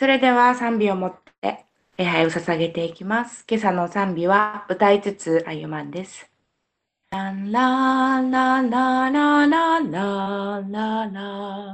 それでは賛美をもって礼拝を捧げていきます。今朝の賛美は歌いつつ歩まんです。ランララララララララ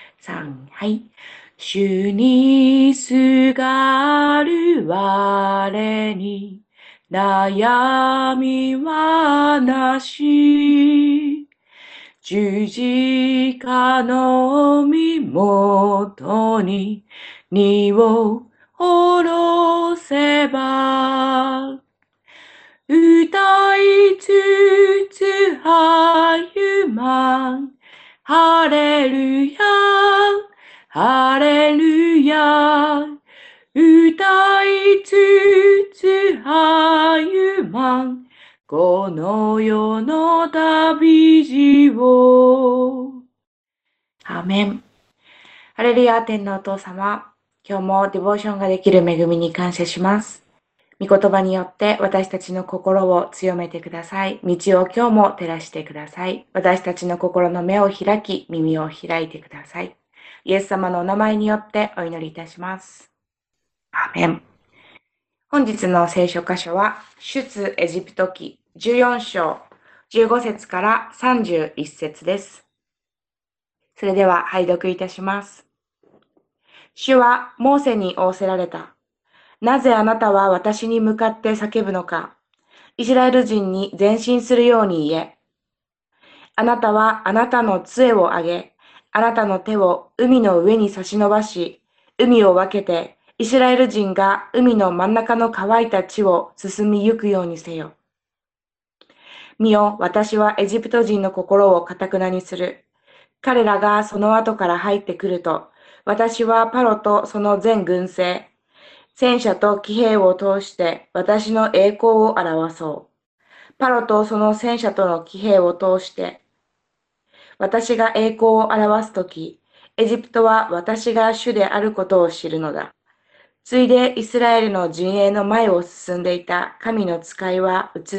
3、はい。主にすがる我に悩みはなし。十字架の身元に荷を下ろせば、歌いつつ歩まん。ハレルヤ、ハレルヤ。歌いつつ歩まん。この世の旅路を。アーメン。ハレルヤ、天のお父様。今日もデボーションができる恵みに感謝します。御言葉によって私たちの心を強めてください。道を今日も照らしてください。私たちの心の目を開き、耳を開いてください。イエス様のお名前によってお祈りいたします。アーメン。本日の聖書箇所は、出エジプト記14章15節から31節です。それでは拝読いたします。主はモーセに仰せられた。なぜあなたは私に向かって叫ぶのか。イスラエル人に前進するように言え。あなたはあなたの杖を上げ、あなたの手を海の上に差し伸ばし、海を分けて、イスラエル人が海の真ん中の乾いた地を進みゆくようにせよ。見よ、私はエジプト人の心を堅くなにする。彼らがその後から入ってくると、私はパロとその全軍勢、戦車と騎兵を通して私の栄光を表そう。パロとその戦車との騎兵を通して、私が栄光を表すとき、エジプトは私が主であることを知るのだ。ついでイスラエルの陣営の前を進んでいた神の使いは移って、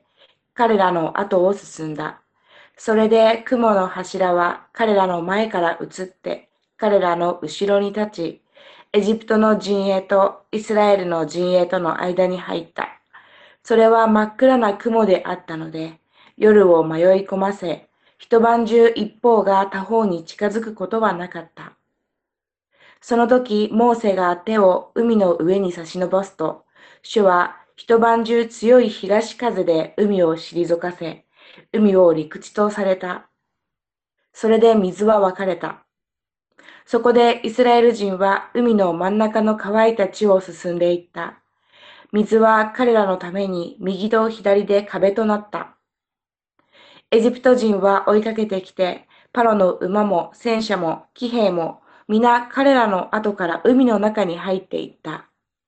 彼らの後を進んだ。それで雲の柱は彼らの前から移って、彼らの後ろに立ち、エジプトの陣営とイスラエルの陣営との間に入った。それは真っ暗な雲であったので、夜を迷い込ませ、一晩中一方が他方に近づくことはなかった。その時、モーセが手を海の上に差し伸ばすと、主は一晩中強い東風で海を退かせ、海を陸地とされた。それで水は分かれた。そこでイスラエル人は海の真ん中の乾いた地を進んでいった。水は彼らのために右と左で壁となった。エジプト人は追いかけてきて、パロの馬も戦車も騎兵も皆彼らの後から海の中に入っていった。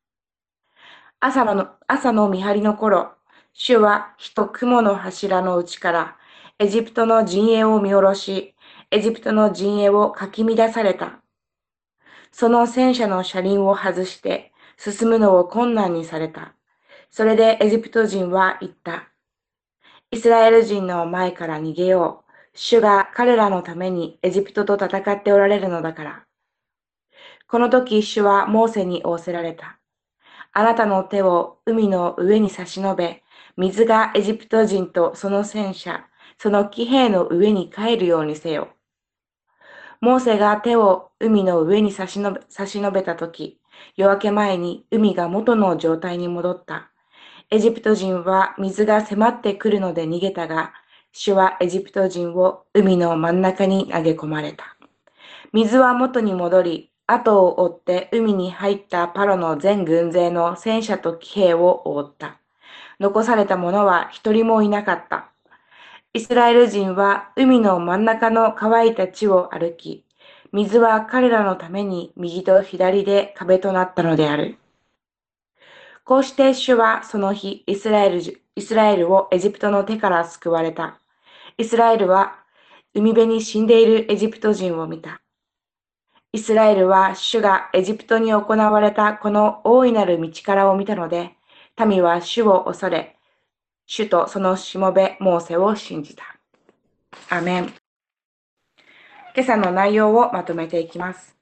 朝の見張りの頃、主は火と雲の柱のうちからエジプトの陣営を見下ろし、エジプトの陣営をかき乱された。その戦車の車輪を外して進むのを困難にされた。それでエジプト人は言った。イスラエル人の前から逃げよう。主が彼らのためにエジプトと戦っておられるのだから。この時主はモーセに仰せられた。あなたの手を海の上に差し伸べ、水がエジプト人とその戦車、その騎兵の上に帰るようにせよ。モーセが手を海の上に差し伸べたとき、夜明け前に海が元の状態に戻った。エジプト人は水が迫ってくるので逃げたが、主はエジプト人を海の真ん中に投げ込まれた。水は元に戻り、後を追って海に入ったパロの全軍勢の戦車と騎兵を覆った。残された者は一人もいなかった。イスラエル人は海の真ん中の乾いた地を歩き、水は彼らのために右と左で壁となったのである。こうして主はその日、イスラエルをエジプトの手から救われた。イスラエルは海辺に死んでいるエジプト人を見た。イスラエルは主がエジプトに行われたこの大いなる道からを見たので、民は主を恐れ、主とそのしもべモーセを信じた。アメン。今朝の内容をまとめていきます。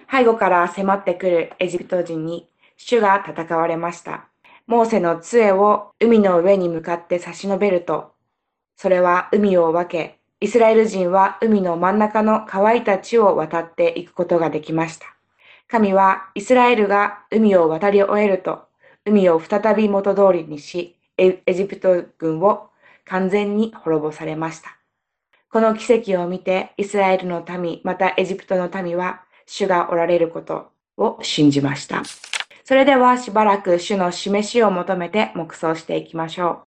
背後から迫ってくるエジプト人に主が戦われました。モーセの杖を海の上に向かって差し伸べると、それは海を分け、イスラエル人は海の真ん中の乾いた地を渡っていくことができました。神はイスラエルが海を渡り終えると、海を再び元通りにし、エジプト軍を完全に滅ぼされました。この奇跡を見て、イスラエルの民、またエジプトの民は、主がおられることを信じました。それではしばらく主の示しを求めて黙想していきましょう。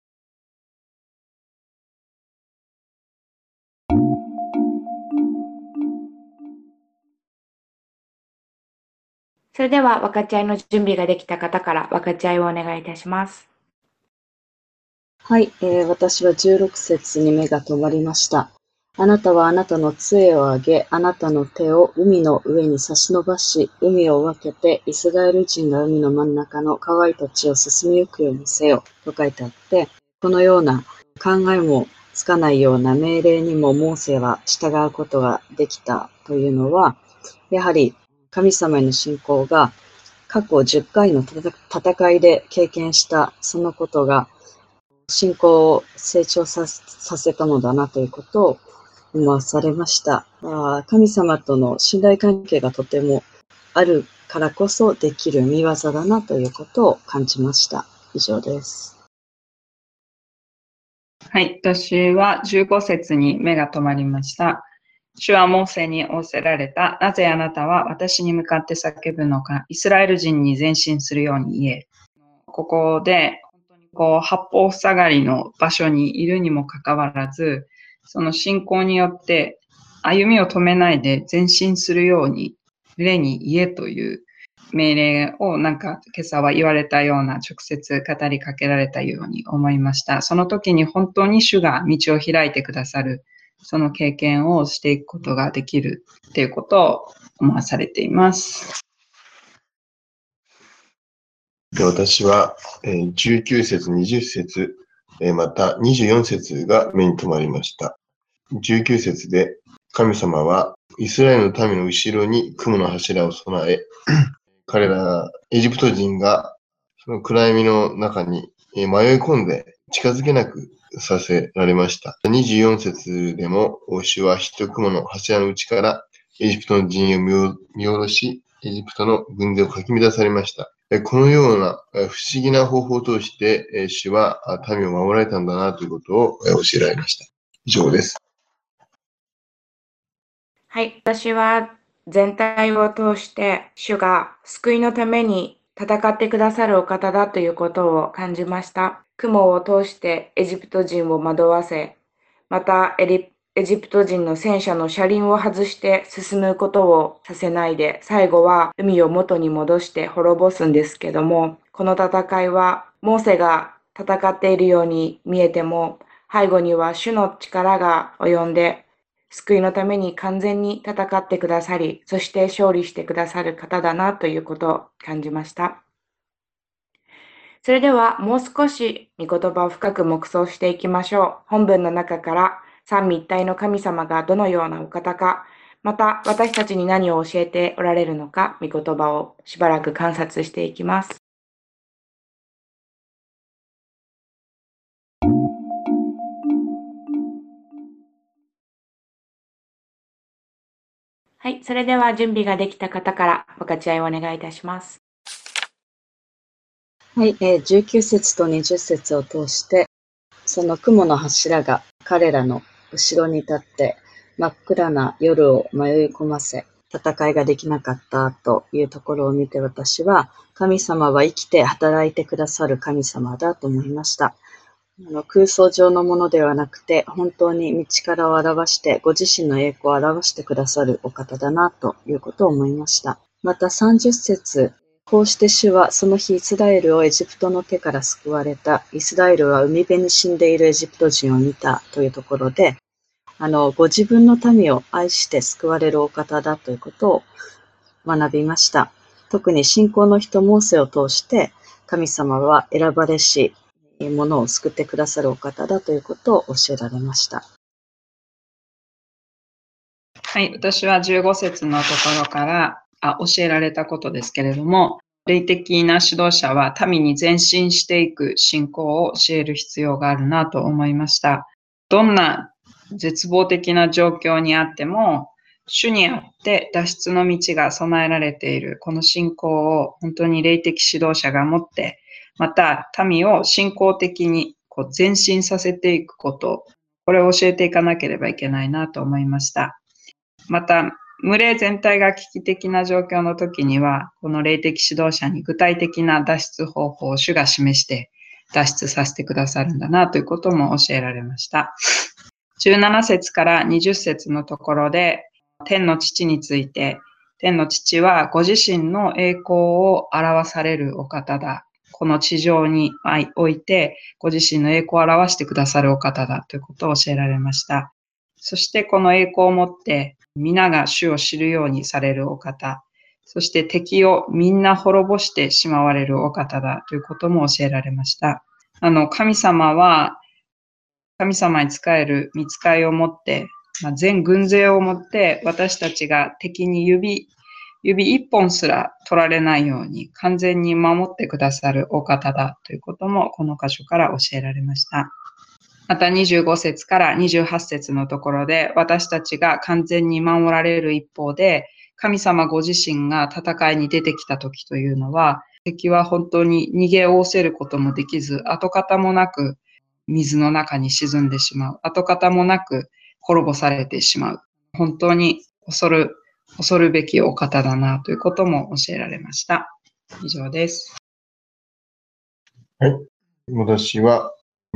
それでは分かち合いの準備ができた方から分かち合いをお願いいたします。 はい、私は16節に目が留まりました。あなたはあなたの杖を上げ、あなたの手を海の上に差し伸ばし、海を分けて、イスラエル人が海の真ん中の乾いた地を進みゆくようにせよ、と書いてあって、このような考えもつかないような命令にもモーセは従うことができたというのは、やはり神様への信仰が過去10回の戦いで経験したそのことが信仰を成長させたのだなということを思わされました。神様との信頼関係がとてもあるからこそできる見業だなということを感じました。以上です。 はい、私は15節に目が留まりました。主はモーセに仰せられた。なぜあなたは私に向かって叫ぶのか。イスラエル人に前進するように言え。ここで、八方塞がりの場所にいるにもかかわらず、その信仰によって歩みを止めないで前進するように、例に言えという命令を今朝は言われたような、直接語りかけられたように思いました。その時に本当に主が道を開いてくださる、その経験をしていくことができるということを思わされています。 私は19節、20節、また24節が目に留まりました。19節で、神様はイスラエルの民の後ろに雲の柱を備え、彼らエジプト人がその暗闇の中に迷い込んで近づけなくさせられました。24節でも、主は火と雲の柱の内からエジプトの陣営を見下ろし、エジプトの軍勢をかき乱されました。このような不思議な方法を通して、主は民を守られたんだなということを教えられました。以上です。 はい、私は全体を通して主が救いのために戦ってくださるお方だということを感じました。雲を通してエジプト人を惑わせ、またエジプト人の戦車の車輪を外して進むことをさせないで、最後は海を元に戻して滅ぼすんですけども、この戦いはモーセが戦っているように見えても、背後には主の力が及んで、救いのために完全に戦ってくださり、そして勝利してくださる方だなということを感じました。それではもう少し御言葉を深く黙想していきましょう。本文の中から三位一体の神様がどのようなお方か、また私たちに何を教えておられるのか、御言葉をしばらく観察していきます。はい、それでは準備ができた方から分かち合いをお願いいたします。 はい、19節と20節を通して、その雲の柱が彼らの後ろに立って、真っ暗な夜を迷い込ませ、戦いができなかったというところを見て私は、神様は生きて働いてくださる神様だと思いました。空想上のものではなくて、本当に道からを表して、ご自身の栄光を表してくださるお方だなということを思いました。また30節、こうして主はその日イスラエルをエジプトの手から救われた。イスラエルは海辺に死んでいるエジプト人を見たというところで、ご自分の民を愛して救われるお方だということを学びました。特に信仰の人モーセを通して、神様は選ばれし者を救ってくださるお方だということを教えられました。 はい、私は15節のところから、 教えられたことですけれども、霊的な指導者は民に前進していく信仰を教える必要があるなと思いました。どんな絶望的な状況にあっても、主にあって脱出の道が備えられているこの信仰を本当に霊的指導者が持って、また民を信仰的に前進させていくこと、これを教えていかなければいけないなと思いました。また、群れ全体が危機的な状況の時には、この霊的指導者に具体的な脱出方法を主が示して脱出させてくださるんだなということも教えられました。17節から20節のところで、天の父について、天の父はご自身の栄光を表されるお方だ。この地上において、ご自身の栄光を表してくださるお方だということを教えられました。そしてこの栄光をもって、皆が主を知るようにされるお方、そして敵をみんな滅ぼしてしまわれるお方だということも教えられました。神様は、神様に仕える御使いをもって、全軍勢をもって私たちが敵に指一本すら取られないように完全に守ってくださるお方だということもこの箇所から教えられました。また25節から28節のところで私たちが完全に守られる一方で神様ご自身が戦いに出てきた時というのは敵は本当に逃げおおせることもできず跡形もなく水の中に沈んでしまう。跡形もなく滅ぼされてしまう。本当に恐るべきお方だなということも教えられました。以上です。 はい。私は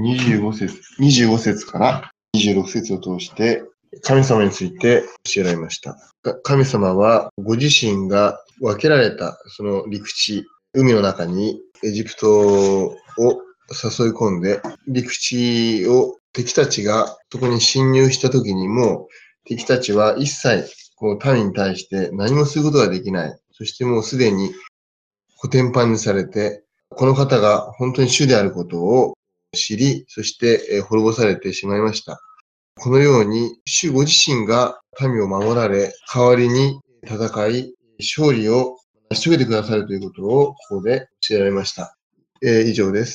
25節から26節を通して神様について教えられました。神様はご自身が分けられたその陸地、海の中にエジプトを誘い込んで、陸地を敵たちがそこに侵入した時にも、敵たちは一切民に対して何もすることができない。そしてもうすでにコテンパンにされて、この方が本当に主であることを知り、そして滅ぼされてしまいました。このように主ご自身が民を守られ、代わりに戦い、勝利を成し遂げてくださるということをここで教えられました。以上です。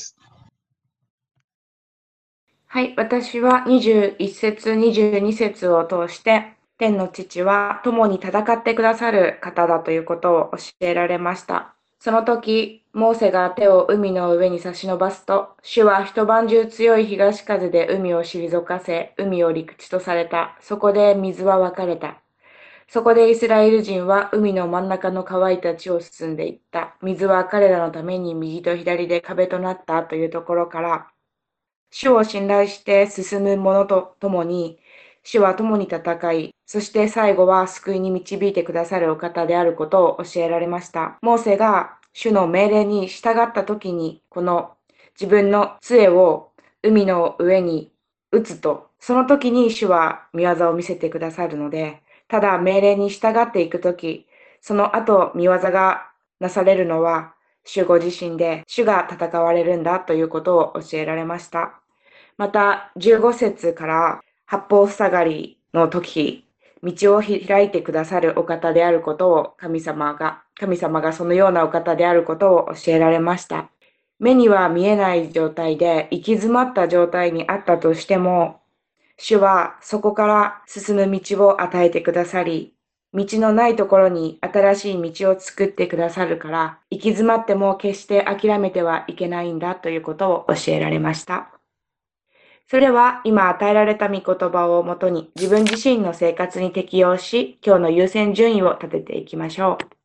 はい、私は21節、22節を通して、天の父は共に戦ってくださる方だということを教えられました。その時、モーセが手を海の上に差し伸ばすと、主は一晩中強い東風で海を退かせ、海を陸地とされた。そこで水は分かれた。そこでイスラエル人は海の真ん中の乾いた地を進んでいった。水は彼らのために右と左で壁となったというところから、主を信頼して進む者と共に、主は共に戦い、そして最後は救いに導いてくださるお方であることを教えられました。モーセが主の命令に従った時に、この自分の杖を海の上に打つと、その時に主は御業を見せてくださるので、ただ命令に従っていく時、その後御業がなされるのは、主ご自身で、主が戦われるんだということを教えられました。また、15節から八方塞がりの時、道を開いてくださるお方であることを神様がそのようなお方であることを教えられました。目には見えない状態で行き詰まった状態にあったとしても、主はそこから進む道を与えてくださり、道のないところに新しい道を作ってくださるから、行き詰まっても決して諦めてはいけないんだということを教えられました。それは今与えられた御言葉をもとに自分自身の生活に適用し、今日の優先順位を立てていきましょう。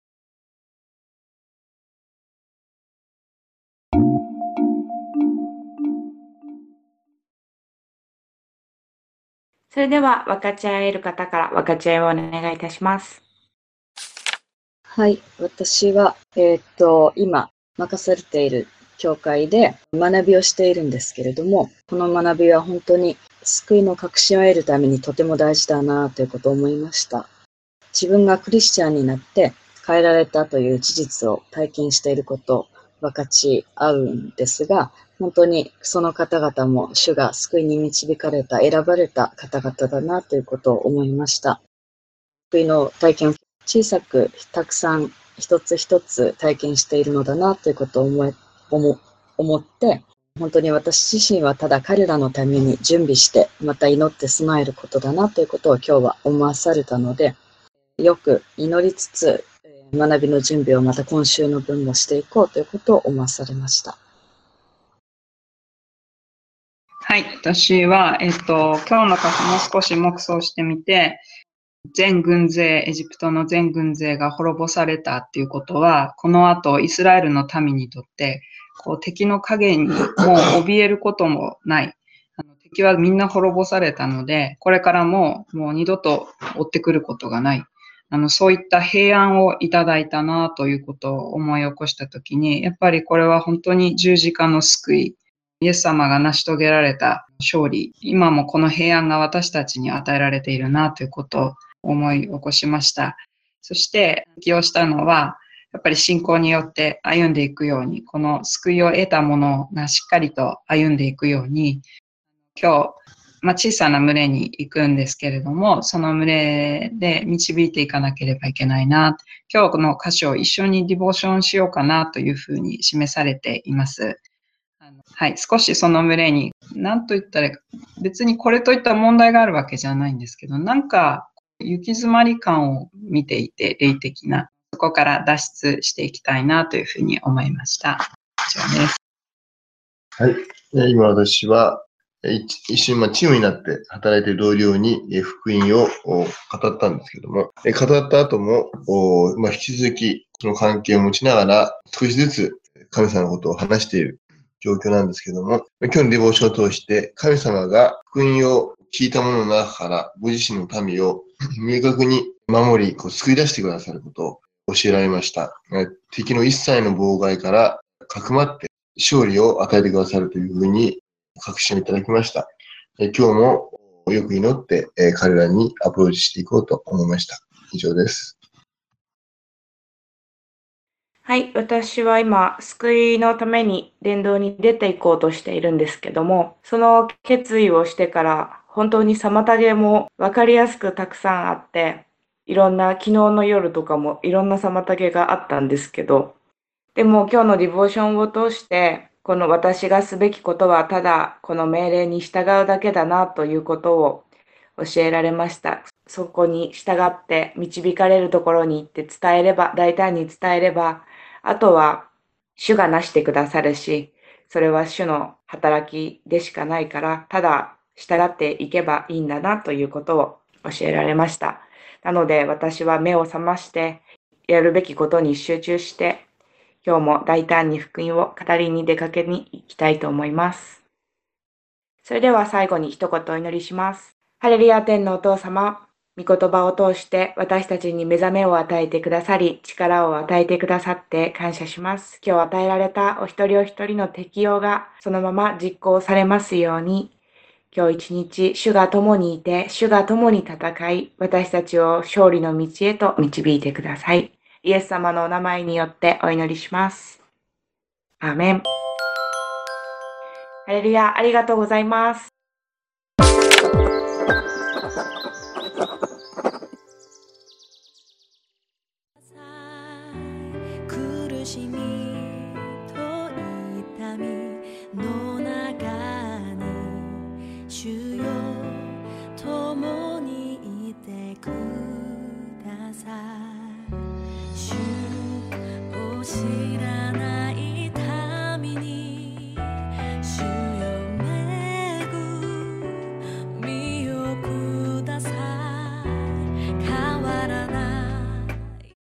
それでは分かち合える方から分かち合いをお願いいたします。 はい、私は、今任されている教会で学びをしているんですけれども、この学びは本当に救いの確信を得るためにとても大事だなということを思いました。自分がクリスチャンになって変えられたという事実を体験していることを分かち合うんですが、本当にその方々も主が救いに導かれた、選ばれた方々だなということを思いました。救いの体験を小さくたくさん一つ一つ体験しているのだなということを思って、本当に私自身はただ彼らのために準備して、また祈って備えることだなということを今日は思わされたので、よく祈りつつ、学びの準備をまた今週の分もしていこうということを思わされました。 はい、私は、今日の箇所も少し黙想してみて、エジプトの全軍勢が滅ぼされたっていうことは、この後イスラエルの民にとって、敵の影にもう怯えることもない。敵はみんな滅ぼされたので、これからもう二度と追ってくることがない。そういった平安をいただいたなということを思い起こしたときに、やっぱりこれは本当に十字架の救い、イエス様が成し遂げられた勝利、今もこの平安が私たちに与えられているなということを思い起こしました。そして起用したのは、やっぱり信仰によって歩んでいくように、この救いを得たものがしっかりと歩んでいくように、今日、小さな群れに行くんですけれども、その群れで導いていかなければいけないな。今日の箇所を一緒にディボーションしようかなというふうに示されています。はい、少しその群れに、何と言ったら、別にこれといった問題があるわけじゃないんですけど、なんか行き詰まり感を見ていて、霊的な、そこから脱出していきたいなというふうに思いました。以上です。 はい。今私は、一緒にチームになって働いている同僚に福音を語ったんですけども、語った後も、引き続きその関係を持ちながら少しずつ神様のことを話している状況なんですけども、今日のディボーションを通して神様が福音を聞いたものの中からご自身の民を明確に守り、救い出してくださることを教えられました。敵の一切の妨害からかくまって勝利を与えてくださるというふうに確信いただきました。今日もよく祈って、彼らにアプローチしていこうと思いました。以上です。 はい、私は今、救いのために伝道に出ていこうとしているんですけども、その決意をしてから本当に妨げも分かりやすくたくさんあって、昨日の夜とかもいろんな妨げがあったんですけど、でも今日のディボーションを通して、この私がすべきことはただこの命令に従うだけだなということを教えられました。そこに従って導かれるところに行って伝えれば、大胆に伝えれば、あとは主がなしてくださるし、それは主の働きでしかないから、ただ従っていけばいいんだなということを教えられました。なので私は目を覚ましてやるべきことに集中して、今日も大胆に福音を語りに出かけに行きたいと思います。それでは最後に一言お祈りします。ハレルヤ天のお父様、御言葉を通して私たちに目覚めを与えてくださり、力を与えてくださって感謝します。今日与えられたお一人お一人の適用がそのまま実行されますように、今日一日主が共にいて、主が共に戦い、私たちを勝利の道へと導いてください。イエス様のお名前によってお祈りします。アーメン。ハレルヤ、ありがとうございます。 苦しみと痛みの中に主よ共にいてください。主を知らない民に主よ恵みをください。変わらない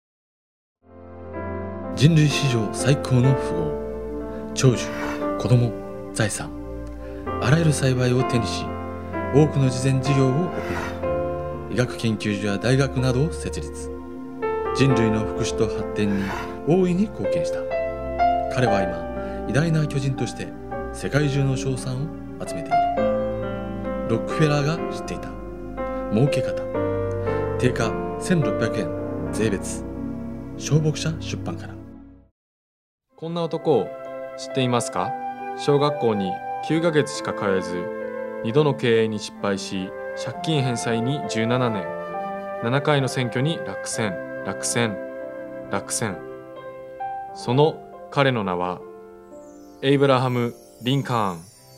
人類史上最高の富豪、長寿、子供、財産、あらゆる幸いを手にし、多くの慈善事業を行い、医学研究所や大学などを設立。人類の福祉と発展に大いに貢献した。彼は今、偉大な巨人として世界中の称賛を集めている。ロックフェラーが知っていた儲け方。定価1600円税別。小牧者出版から。 こんな男を知っていますか？小学校に9ヶ月しか通えず、2度の経営に失敗し、借金返済に17年。 7回の選挙に落選、落選、落選。その彼の名はエイブラハム・リンカーン。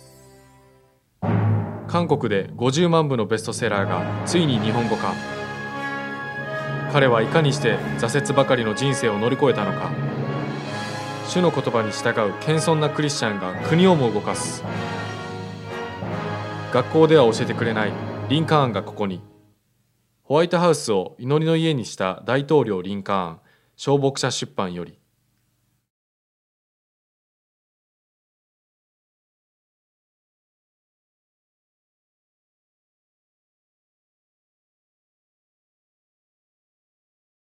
韓国で50万部のベストセラーがついに日本語化。彼はいかにして挫折ばかりの人生を乗り越えたのか。主の言葉に従う謙遜なクリスチャンが国をも動かす。学校では教えてくれないリンカーンがここに。ホワイトハウスを祈りの家にした大統領リンカーン、小牧者出版より。